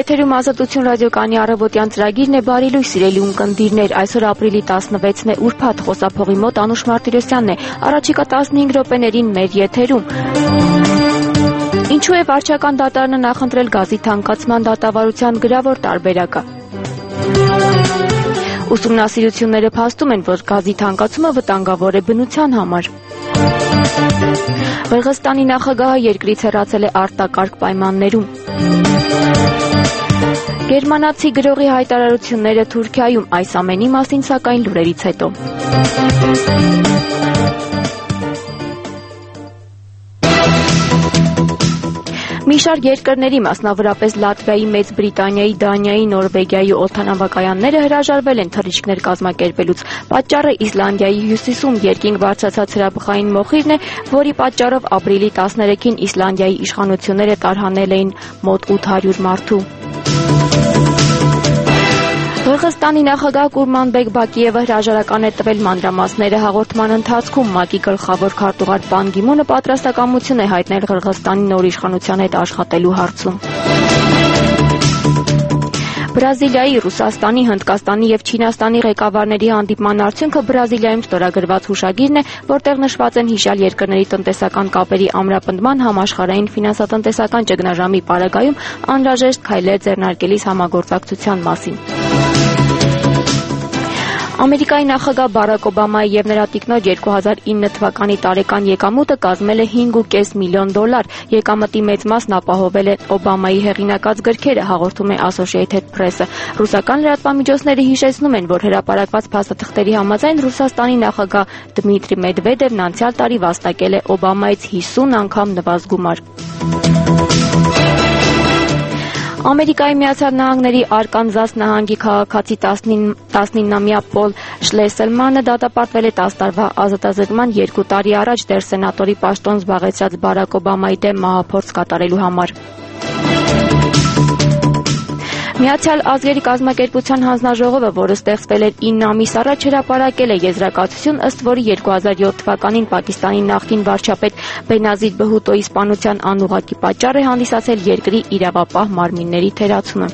Եթերում Ազատություն ռադիոկայանի առավոտյան ծրագիրն է բարի լույս սիրելի ունկնդիրներ, այսօր ապրիլի 16-ն է, ուրբաթ, խոսափողի մոտ Անուշ Մարտիրոսյանն է, առաջիկա 15 րոպեներին մեր եթերում։ Ինչու է վարչական դատարանը նախընտրել գազի թանկացման դատավարության գրավոր տարբերակը։ Ուսումնասիրությունները փաստում են, որ գազի թանկացումը վտանգավոր է բնության համար։ Ղրղստանի նախագահը երկրից հեռացել է արտակարգ պայմաններում։ Գերմանացի գրողի հայտարարությունները Թուրքիայում, այս ամենի մասին սակայն լուրերից հետո։ Մի շարք երկրների, մասնավորապես Լատվիայի, Մեծ Բրիտանիայի, Դանիայի, Նորվեգիայի օդանավակայանները հրաժարվել են թռիչքներ կազմակերպելուց։ Պատճառը Իսլանդիայի հյուսիսում երկինք բարձրացած հրաբխային մոխիրն է, որի պատճառով ապրիլի 13-ին Իսլանդիայի իշխանությունները տարհանել էին մոտ 800 մարդու։ Ղրղստանի նախագահ Կուրմանբեկ Բակիևը հրաժարական է տվել մանրամասները հաղորդման ընթացքում։ ՄԱԿ-ի գլխավոր քարտուղար Պան Գի-մունը պատրաստակամություն է հայտնել Ղրղստանի նոր իշխանության հետ աշխատելու հարցում։ Բրազիլիայի, Ռուսաստանի, Հնդկաստանի և Չինաստանի ղեկավարների հանդիպման արդյունքը Բրազիլիայում ստորագրված հուշագիրն է, որտեղ նշված են հիշյալ երկրների տնտեսական կապերի ամրապնդման համաշխարհային ֆինանսատնտեսական ճգնաժամի պարագայում անհրաժեշտ քայլեր ձեռնարկելիս համագործակցության մասին։ Ամերիկայի նախագահ Բարակ Օբամայի և նրա տիկնոջ 2009 թվականի տարեկան եկամուտը կազմել է $5.5 միլիոն։ Եկամտի մեծ մասն ապահովել է Օբամայի հեղինակած գրքերը, հաղորդում է Associated Press-ը։ Ռուսական լրատվամիջոցները հիշեցնում են, որ հրապարակված փաստաթղթերի համաձայն Ռուսաստանի նախագահ Դմիտրի Մեդվեդևն անցյալ տարի վաստակել է Օբամայից 50 անգամ նվազ գումար։ Ամերիկայի Միացյալ Նահանգների Արկանզաս նահանգի քաղաքացի 19-ամյա Պոլ Շլեսելմանը դատապարտվել է 10 տարվա ազատազրկման 2 տարի առաջ դեռ սենատորի պաշտոն զբաղեցրած Բարակ Օբամայի դեմ մահափորձ կատարելու համար։ Միացյալ ազգերի կազմակերպության հանձնաժողովը, որը ստեղծվել էր 9 ամիս առաջ, հրապարակել է եզրակացություն, ըստ որի 2007 թվականին Պակիստանի նախկին վարչապետ Բենազիր Բհուտոյի սպանության անուղղակի պատճառ է հանդիսացել երկրի իրավապահ մարմինների թերացումը։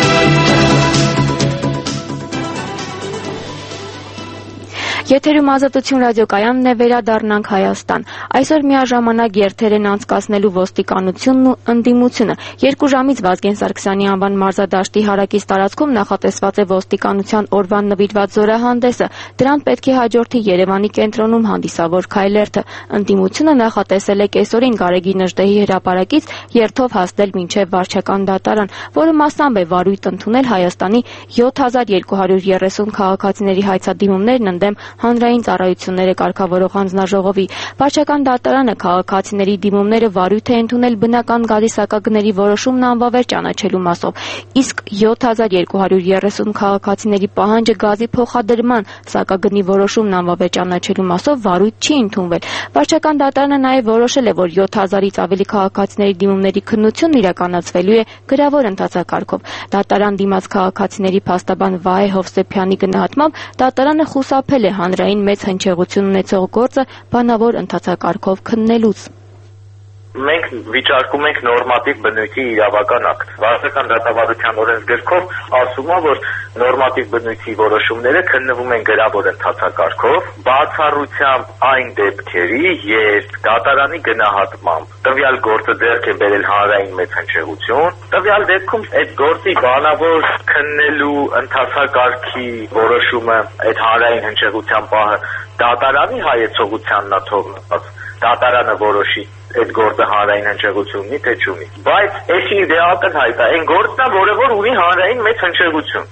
Եթերում Ազատություն ռադիոկայանն է, վերադառնանք Հայաստան։ Այսօր միաժամանակ երթեր են անցկացնելու ոստիկանությունն ու ընդդիմությունը։ 2 ժամից Վազգեն Սարգսյանի անվան մարզադաշտի հարակից տարածքում նախատեսված է ոստիկանության օրվան նվիրված զորահանդեսը։ Դրան պետք է հաջորդի Երևանի կենտրոնում հանդիսավոր քայլերթը։ Ընդդիմությունը նախատեսել է կեսօրին Գարեգին Նժդեհի հրապարակից երթով հասնել մինչև վարչական դատարան, որը մասամբ է վարույթ ընդունել Հայաստանի 7230 քաղաքացիների հայցադիմումներն ընդդեմ հանրային ծառայությունները կարգավորող հանձնաժողովի։ Վարչական դատարանը քաղաքացիների դիմումները վարույթ է ընդունել բնական գազի սակագների որոշումն անվավեր ճանաչելու մասով, իսկ 7230 քաղաքացիների պահանջը գազի փոխադրման սակագնի որոշումն անվավեր ճանաչելու մասով վարույթ չի ընդունվել։ Վարչական դատարանը նաև որոշել է, որ 7000-ից ավելի քաղաքացիների դիմումների քննությունն իրականացվելու է գրավոր ընթացակարգով։ Դատարան դիմաց քաղաքացիների փաստաբան Վահե Հովսեփյանի գնահատմամբ դատարանը խուսափել է հանրային մեծ հնչեղություն ունեցող գործը բանավոր ընթացակարգով քննելուց։ Մենք վիճարկում ենք նորմատիվ բնույթի իրավական ակտ։ Վարչական դատավարության օրենսգրքով ասում է, որ նորմատիվ բնույթի որոշումները քննվում են գրավոր ընթացակարգով, բացառությամբ այն դեպքերի, երբ դատարանի գնահատմամբ տվյալ գործը ձեռք է բերել հանրային մեծ հնչեղություն, տվյալ դեպքում այդ գործի բանավոր քննելու ընթացակարգի որոշումը, այդ հանրային հնչեղության պահը դատարանի հայեցողությանն է թողնված, դատարանը որոշի այդ գործը հանրային հնչեղություն ունի, թե չունի։ Բայց էսի ակնհայտ է, այն գործն է, որը ունի հանրային մեծ հնչեղություն։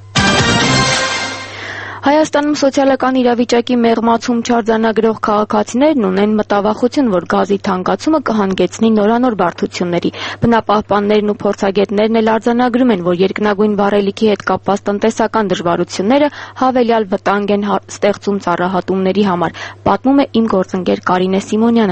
Հայաստանում սոցիալական իրավիճակի մեղմացում չարձանագրող քաղաքացիներն ունեն մտավախություն, որ գազի թանկացումը կհանգեցնի նորանոր բարդությունների։ Բնապահպաններն ու փորձագետներն էլ արձանագրում են, որ երկնագույն վառելիքի հետ կապված տնտեսական դժվարությունները հավելյալ վտանգ են ստեղծում ծառահատումների համար, պատմում է իմ գործընկեր Կարինե Սիմոնյանը։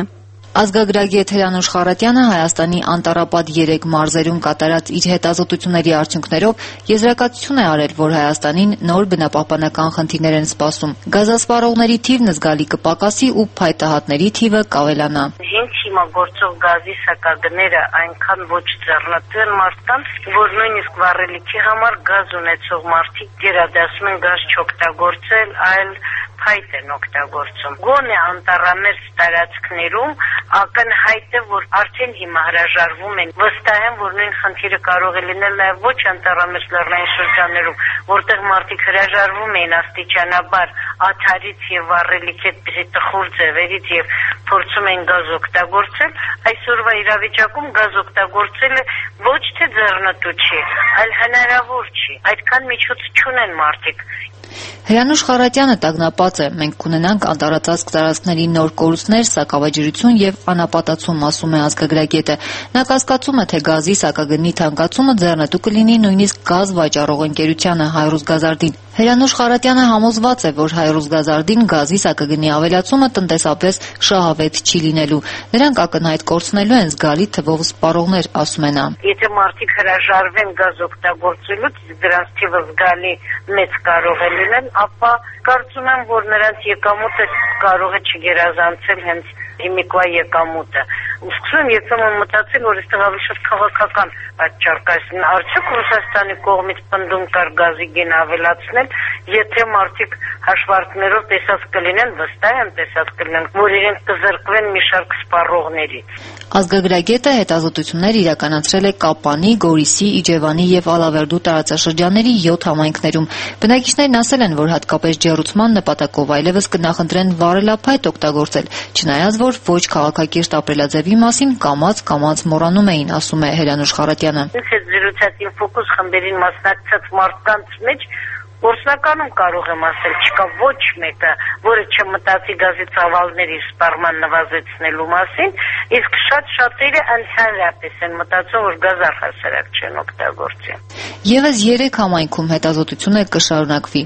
Ազգագրագետ Հրանուշ Խառատյանը Հայաստանի անտառապատ 3 մարզերում կատարած իր հետազոտությունների արդյունքներով եզրակացություն է արել, որ Հայաստանին նոր բնապահպանական խնդիրներ են սպասում։ Գազասպառողների թիվն զգալի կպակասի ու փայտահատների թիվը կավելանա։ Հիմա գործող գազի սակագները այնքան ոչ ձեռնտու են մարդկանց, որ նույնիսկ վառելիքի համար գազ ունեցող մարդիկ գերադասում են գազ չօգտագործել, այլ փայտ են օգտագործում։ Գոնե անտառամերձ տարածքներում ակնհայտ է, որ արդեն հիմա հրաժարվում են։ Վստահ եմ, որ նույն խնդիրը կարող է լինել նաև ոչ անտառամերձ լեռնային շրջաններում, որտեղ մարդիկ հրաժարվում էին աստիճանաբար աթարից եւ վառելիքի այդպիսի տխուր ձևերից եւ փորձում են գազ օգտագործել։ Այսօրվա իրավիճակում գազ օգտագործելը ոչ թե ձեռնտու չի, այլ հնարավոր չի։ Այդքան միջոց չունեն մարդիկ։ Հրանուշ Խառատյանը տագնապած է. մենք կունենանք անտառածածկ տարածքների նոր կորուստներ, սակավաջրություն եւ անապատացում, ասում է ազգագրագետը։ Նա կասկածում է, թե գազի սակագնի թանկացումը ձեռնտու կլինի նույնիսկ գազ վաճառող ընկերությանը Հայրուսգազարդին։ Հրանուշ Խառատյանը համոզված է, որ Հայրուսգազարդին գազի սակագնի ավելացումը տնտեսապես շահավետ չի լինելու։ Նրանք ակնհայտ կորցնելու են զգալի թվով սպառողներ, ասում է նա։ Եթե մարդիկ հրաժարվեն գազ օգտագործելուց, դրանց թիվը զգալի մեծ կարող է լինել, ապա կարծում եմ, որ նրանց եկամուտը կարող է չգերազանցել հենց հիմիկվա եկամուտը։ Սկսում եմ երբեմն մտածել, որ այստեղ ավելի շատ քաղաքական պատճառ կա։ Արդյոք Ռուսաստանի կողմից պնդում կար գազի գին ավելացնել, եթե մարդիկ հաշվարկներով տեսած կլինեն, վստահ եմ տեսած կլինեն, որ իրենք կզրկվեն մի շարք սպառողներից։ Ազգագրագետը հետազոտություններ իրականացրել է Կապանի, Գորիսի, Իջևանի եւ Ալավերդու տարածաշրջանների 7 համայնքներում։ Բնակիչներն ասել են, որ հատկապես ջեռուցման նպատակով այլևս կնախընտրեն վառելափայտ օգտագործել, չնայած որ ոչ քաղաքակիրթ ապրելաձևի մասին կամաց մոռանում էին, ասում է Հրանուշ Խառատյանը։ Այդ զրուցակցի ֆոկուս խմբերին մասնակցած մարդկանց մեջ Գործնականում կարող եմ ասել, չկա ոչ մեկը, որը չմտածի գազի ծավալների սպառման նվազեցնելու մասին, իսկ շատերը ընդհանրապես են մտածում, որ գազ առհասարակ չեն օգտագործի։ Եվս 3 համայնքում հետազոտությունը կշարունակվի։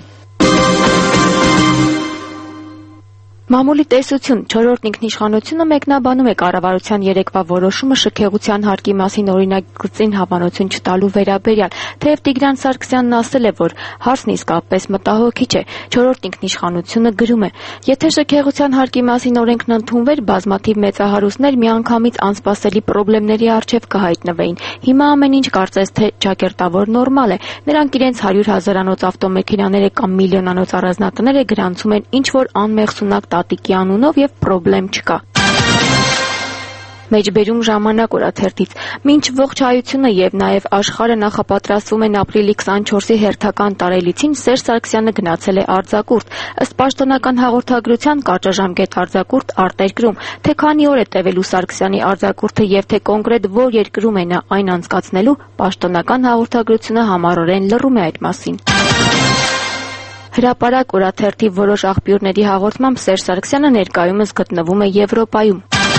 Մամուլի տեսություն 4-րդ ինքնիշխանությունը մեկնաբանում է կառավարության երեկվա որոշումը շքեղության հարկի մասին օրինագծին հավանություն չտալու վերաբերյալ, թեև Տիգրան Սարգսյանն ասել է, որ հարցն իսկապես մտահոգիչ է։ 4-րդ ինքնիշխանությունը գրում է. եթե շքեղության հարկի մասին օրենքն ընդունվեր, բազմաթիվ մեծահարուստներ միանգամից անսպասելի խնդիրների առջև կհայտնվեին։ Հիմա ամեն ինչ կարծես թե ճակերտավոր նորմալ է։ Նրանք իրենց 100,000-անոց ավտոմեքենաները կամ միլիոնանոց առանձնատները գրանցում են ինչ-որ անմեղսունակ տատիկի անունով եւ պրոբլեմ չկա։ Մեջբերում ժամանակ օրաթերթից. մինչ ողջ հայությունը եւ նաեւ աշխարհը նախապատրաստվում են ապրիլի 24-ի հերթական տարելիցին, Սերժ Սարգսյանը գնացել է արձակուրդ։ Ըստ պաշտոնական հաղորդագրության կարճաժամկետ արձակուրդ արտերկրում, թե քանի օր է տևելու Սարգսյանի արձակուրդը եւ թե կոնկրետ որ երկրում է նա այն անցկացնելու, պաշտոնական հաղորդագրությունը համառորեն լռում է այդ մասին։ Հրապարակ օրաթերթի որոշ աղբյուրների հաղորդմամբ Սերժ Սարգսյանը ներկայումս գտնվում է Եվրոպայում։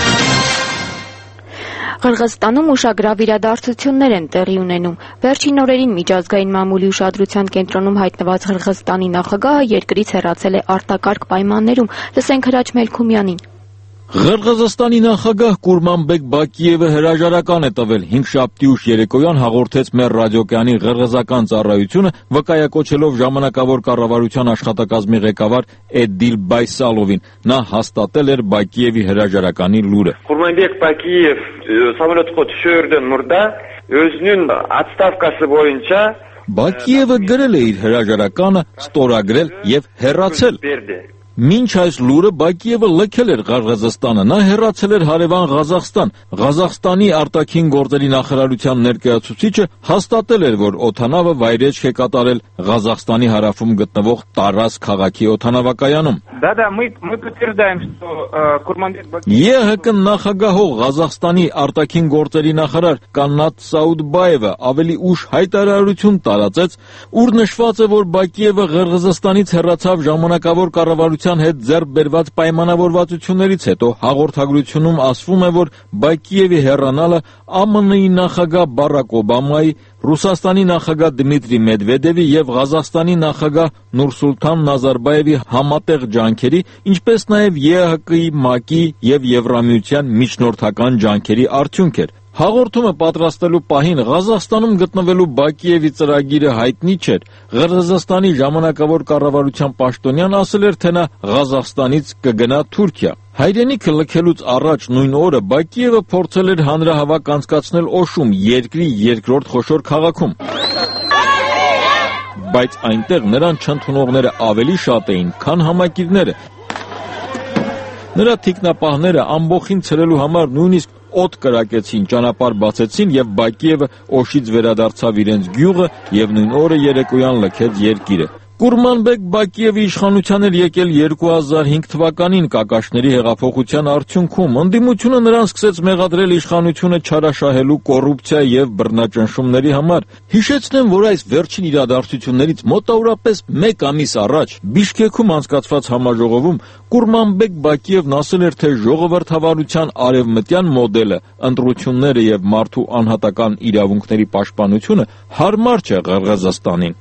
Ղրղըզստանում ուշագրավ իրադարձություններ են տեղի ունենում։ Վերջին օրերին միջազգային մամուլի ուշադրության կենտրոնում հայտնված Ղրղըզստանի նախագահը երկրից հեռացել է արտակարգ պայմաններում։ Լսենք Հրաչ Մելքումյանին։ Ղրղըզստանի նախագահ Կուրմանբեկ Բակիևը հրաժարական է տվել 5-շաբթի ուշ երեկոյան հաղորդեց մեր ռադիոկայանի ղրղըզական ծառայությունը, վկայակոչելով ժամանակավոր կառավարության աշխատակազմի ղեկավար Էդիլ Բայսալովին։ Նա հաստատել էր Բակիևի հրաժարականի լուրը։ Կուրմանբեկ Բակիև самолетը төшөөрдөн мурда өзүнүн отставкасы боюнча Բակիևը գրել է իր հրաժարականը, ստորագրել եւ հեռացել։ Մինչ այս լուրը Բակիևը լքել էր Ղրղըզստանը, նա հեռացել էր հարևան Ղազախստան։ Ղազախստանի արտաքին գործերի նախարարության ներկայացուցիչը հաստատել էր, որ օդանավը վայրեջք է կատարել Ղազախստանի հարավում գտնվող Տարաս քաղաքի օդանավակայանում։ ԵՀԿ նախագահող Ղազախստանի արտաքին գործերի նախարար Կաննատ Սաուդբաևը ավելի ուշ հայտարարություն տարածեց, ուր նշված է, որ Բակիևը Ղրղըզստանից հեռացավ ժամանակավոր կառավարության կառավարության հետ ձեռք բերված պայմանավորվածություններից հետո հաղորդագրությունում ասվում է, որ Բակիևի հեռանալը ԱՄՆ-ի նախագահ Բարակ Օբամայի, Ռուսաստանի նախագահ Դմիտրի Մեդվեդևի եւ Ղազախստանի նախագահ Նուրսուլտան Նազարբաևի համատեղ ջանքերի, ինչպես նաեւ ԵԱՀԿ-ի, ՄԱԿ-ի եւ Եվրամիության միջնորդական ջանքերի արդյունք էր։ Հաղորդումը պատրաստելու պահին Ղազախստանում գտնվելու Բակիևի ծրագիրը հայտնի չէր։ Ղրղզստանի ժամանակավոր կառավարության պաշտոնյան ասել էր, թե նա Ղազախստանից կգնա Թուրքիա։ Հայրենիքը լքելուց առաջ նույն օրը Բակիևը փորձել էր հանրահավաք անցկացնել Օշում, երկրի երկրորդ խոշոր քաղաքում։ Բայց այնտեղ նրան չընդունողները ավելի շատ էին, քան համակիրները։ Նրա թիկնապահները ամբոխին ցրելու համար նույնիսկ օդ կրակեցին, ճանապարհ բացեցին եւ Բակիևը Օշից վերադարձավ իրենց գյուղը եւ նույն օրը երեկոյան լքեց երկիրը։ Կուրմանբեկ Բակիևի իշխանության էր եկել 2005 թվականին Կակաշների հեղափոխության արդյունքում։ Ընդդիմությունը նրան սկսեց մեղադրել իշխանությունը չարաշահելու կոռուպցիա եւ բռնաճնշումների համար։ Հիշեցնեմ, որ այս վերջին իրադարձություններից մոտավորապես 1 ամիս առաջ Բիշկեքում անցկացված համաժողովում Կուրմանբեկ Բակիևն ասել էր, թե ժողովրդավարության արևմտյան մոդելը, ընտրությունները եւ մարդու անհատական իրավունքների պաշտպանությունը հարմար չէ Ղրղզստանին։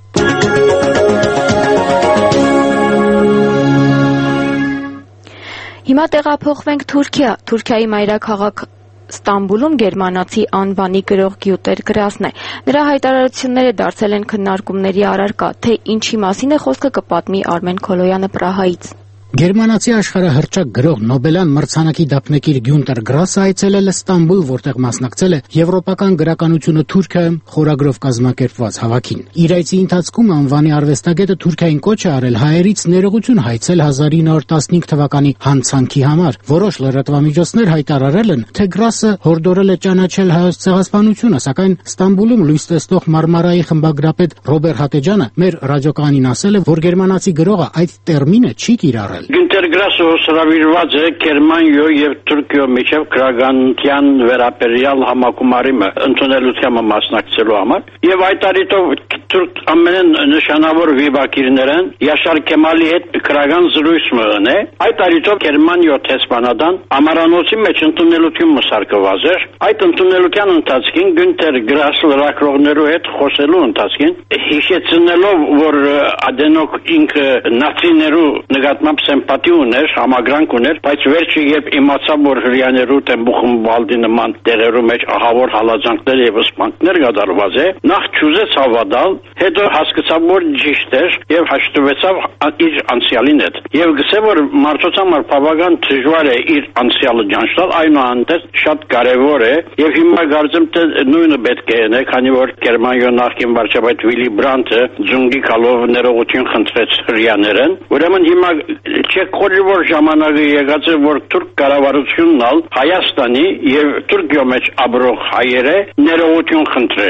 Հիմա տեղափոխվենք Թուրքիա։ Թուրքիայի մայրաքաղաք Ստամբուլում գերմանացի անվանի գրող Գյուտեր Գրասն է։ Նրա հայտարարությունները դարձել են քննարկումների առարկա, թե ինչի մասին է խոսքը կպատմի Արմեն Քոլոյանը Պրահայից։ Գերմանացի աշխարհահռչակ գրող Նոբելյան մրցանակի դափնեկիր Գյունտեր Գրասը այցելել է Ստամբուլ, որտեղ մասնակցել է Եվրոպական գրականությունը Թուրքիայում խորագրով կազմակերպված հավաքին։ Իր այցի ընթացքում անվանի արվեստագետը Թուրքիային կոչ է արել հայերից ներողություն հայցել 1915 թվականի հանցանքի համար։ Որոշ լրատվամիջոցներ հայտարարել են, թե Գրասը հորդորել է ճանաչել հայոց ցեղասպանությունը, սակայն Ստամբուլում լույս տեսնող Մարմարայի խմբագրապետ Ռոբեր Հատեջյանը մեր ռադիոկայանին ասել է, որ գերմանացի գրողը այդ տերմինը չի կիրառել։ Գյունտեր Գրասը հրավիրված է Գերմանիո եւ Թուրքիո միջև քրագանության վերաբերյալ համակումարի ընդունելությանը մասնակցելու համար եւ այդ առիթով Թուրք ամեն նշանավոր վիճակիրներն Յաշար Քեմալի հետ քրագան զրույց մը այդ առիթով Գերմանիո տեսփանադան ամարանոցի մեջ ընդունելություն մսարկված էր։ Այդ ընդունելության ընթացքին Գյունտեր Գրասը լրագրողներու հետ խոսելու ընթացքին հիշեցնելով, որ Ադենոկ ինքը նացիներու նկատմամբ սեմպաթի ուներ, համագրանք ուներ, բայց վերջը երբ իմացավ, որ հрьяաներու դեմ Բուխենվալդի նման տեղերու մեջ ահավոր հալածանքներ եւ սպանքներ կատարված է, նախ չուզեց հավատալ, հետո հասկացավ, որ ճիշտ էր եւ հաշտվեցավ իր անցյալին հետ։ Եվ գսե որ մարդոց համար բավական դժվար է իր անցյալը ճանաչել, այնուհանդերձ շատ կարեւոր է եւ հիմա կարծեմ թե նույնը պետք է եղնե, քանի որ Գերմանիա նախկին վարչապետ Վիլի Բրանտը ձունգի կալով ներողություն խնդրեց հрьяաներեն։ Ուրեմն հիմա չեք խորի որ ժամանակը եկած է, որ թուրք կառավարությունն ալ Հայաստանի եւ Թուրքիո մեջ ապրող հայերը ներողություն խնդրե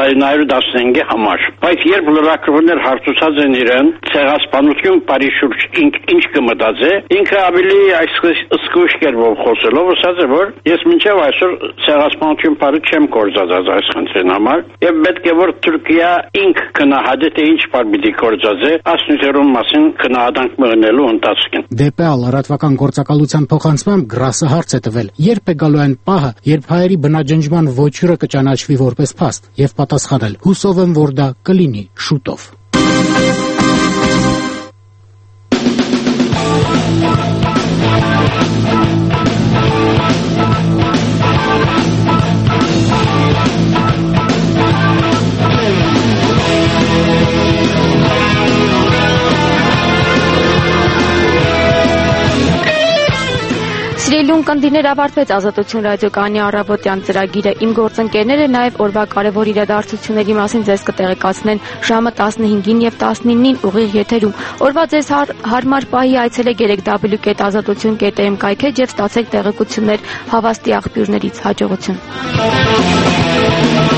1915-ի համար։ Բայց երբ լրագրողներ հարցուցած են իրեն ցեղասպանություն բարի շուրջ ինչ կմտածե, ինքը ավելի այսքան կերպով խոսելով ասաց, որ ես մինչև այսօր ցեղասպանություն բարի չեմ կործածած այս խնդրին համար եւ պետք է որ Թուրքիա ինք կնահատի թե ինչ բար պիտի կործածե ասնությունների մասին քննադանք մղնելու ընթացքին։ ԴՊԱ լրատվական գործակալության փոխանցմամբ Գրասը հարց է տվել. երբ է գալու այն պահը, երբ հայերի բնաջնջման ոչյուրը կճանաչվի որպես փաստ, եւ պատասխանել. հուսով եմ, որ դա կլինի շուտով։ Սիրելուն կնդիրներ ավարտվեց Ազատություն ռադիոկայանի առավոտյան ծրագիրը։ Իմ գործընկերները նաև օրվա կարևոր իրադարձությունների մասին ձեզ կտեղեկացնեն ժամը 15-ին եւ 19-ին ուղիղ եթերում։ Օրվա ձեզ հարմար պահի այցելեք www.azatutun.am կայքեջ եւ ստացեք տեղեկություններ հավաստի աղբյուրներից։ Հաջողություն։